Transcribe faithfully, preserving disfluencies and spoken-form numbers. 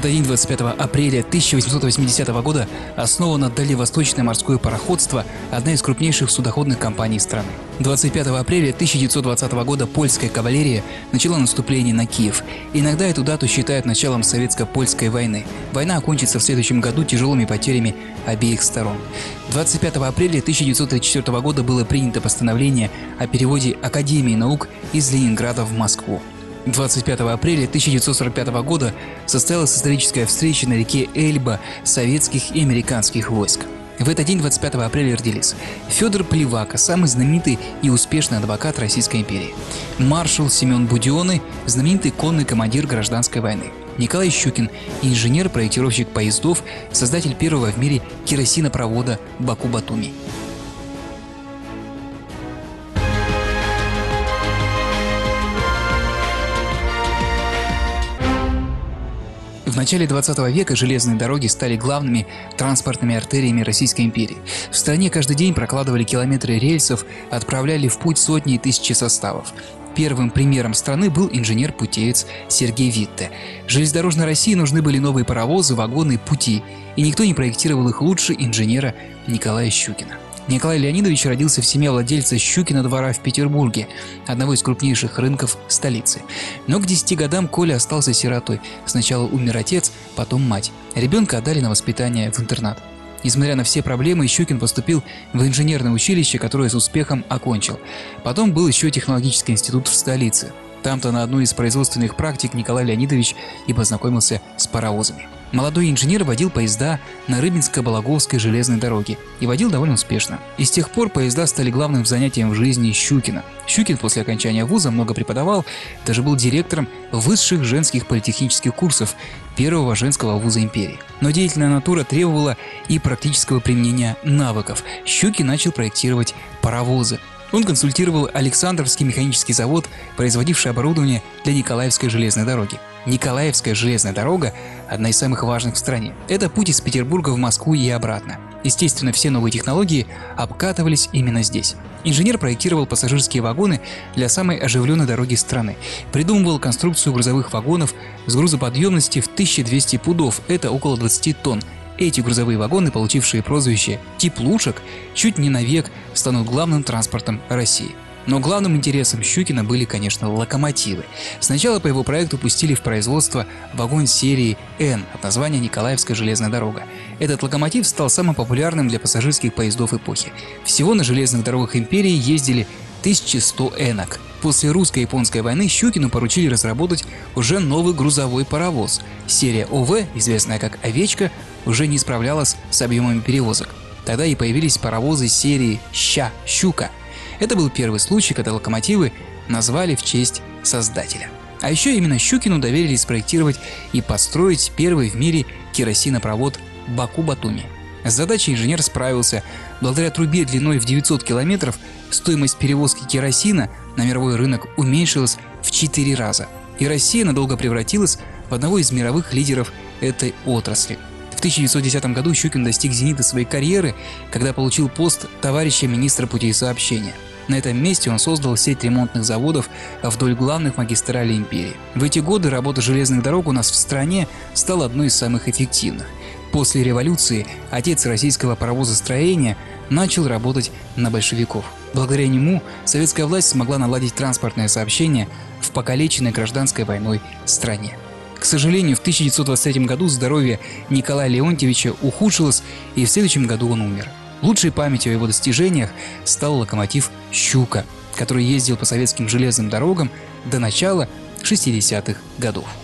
этот день, двадцать пятого апреля тысяча восемьсот восьмидесятого года, основано Дальневосточное морское пароходство, одна из крупнейших судоходных компаний страны. двадцать пятого апреля тысяча девятьсот двадцатого года польская кавалерия начала наступление на Киев. Иногда эту дату считают началом советско-польской войны. Война окончится в следующем году тяжелыми потерями обеих сторон. двадцать пятого апреля тысяча девятьсот тридцать четвёртого года было принято постановление о переводе Академии наук из Ленинграда в Москву. двадцать пятого апреля тысяча девятьсот сорок пятого года состоялась историческая встреча на реке Эльба советских и американских войск. В этот день, двадцать пятого апреля, родились Федор Плевака, самый знаменитый и успешный адвокат Российской империи; маршал Семен Буденный, знаменитый конный командир гражданской войны; Николай Щукин, инженер-проектировщик поездов, создатель первого в мире керосинопровода Баку-Батуми. В начале двадцатого века железные дороги стали главными транспортными артериями Российской империи. В стране каждый день прокладывали километры рельсов, отправляли в путь сотни и тысячи составов. Первым примером страны был инженер-путеец Сергей Витте. Железнодорожной России нужны были новые паровозы, вагоны, пути, и никто не проектировал их лучше инженера Николая Щукина. Николай Леонидович родился в семье владельца Щукина двора в Петербурге, одного из крупнейших рынков столицы. Но к десяти годам Коля остался сиротой. Сначала умер отец, потом мать. Ребенка отдали на воспитание в интернат. Несмотря на все проблемы, Щукин поступил в инженерное училище, которое с успехом окончил. Потом был еще технологический институт в столице. Там-то на одной из производственных практик Николай Леонидович и познакомился с паровозами. Молодой инженер водил поезда на Рыбинско-Балаговской железной дороге и водил довольно успешно. И с тех пор поезда стали главным занятием в жизни Щукина. Щукин после окончания вуза много преподавал, даже был директором высших женских политехнических курсов первого женского вуза империи. Но деятельная натура требовала и практического применения навыков. Щукин начал проектировать паровозы. Он консультировал Александровский механический завод, производивший оборудование для Николаевской железной дороги. Николаевская железная дорога – одна из самых важных в стране. Это путь из Петербурга в Москву и обратно. Естественно, все новые технологии обкатывались именно здесь. Инженер проектировал пассажирские вагоны для самой оживленной дороги страны. Придумывал конструкцию грузовых вагонов с грузоподъемностью в тысячу двести пудов – это около двадцати тонн. Эти грузовые вагоны, получившие прозвище «теплушек», чуть не навек станут главным транспортом России. Но главным интересом Щукина были, конечно, локомотивы. Сначала по его проекту пустили в производство вагон серии Н от названия Николаевская железная дорога. Этот локомотив стал самым популярным для пассажирских поездов эпохи. Всего на железных дорогах империи ездили тысяча сто энок. После русско-японской войны Щукину поручили разработать уже новый грузовой паровоз. Серия О В, известная как «Овечка», уже не справлялась с объемами перевозок. Тогда и появились паровозы серии Ща, Щука. Это был первый случай, когда локомотивы назвали в честь создателя. А еще именно Щукину доверили спроектировать и построить первый в мире керосинопровод Баку-Батуми. С задачей инженер справился. Благодаря трубе длиной в девятьсот километров стоимость перевозки керосина на мировой рынок уменьшилась в четыре раза. И Россия надолго превратилась в одного из мировых лидеров этой отрасли. В тысяча девятьсот десятом году Щукин достиг зенита своей карьеры, когда получил пост товарища министра путей сообщения. На этом месте он создал сеть ремонтных заводов вдоль главных магистралей империи. В эти годы работа железных дорог у нас в стране стала одной из самых эффективных. После революции отец российского паровозостроения начал работать на большевиков. Благодаря нему советская власть смогла наладить транспортное сообщение в покалеченной гражданской войной стране. К сожалению, в тысяча девятьсот двадцать третьем году здоровье Николая Леонтьевича ухудшилось, и в следующем году он умер. Лучшей памятью о его достижениях стал локомотив «Щука», который ездил по советским железным дорогам до начала шестидесятых годов.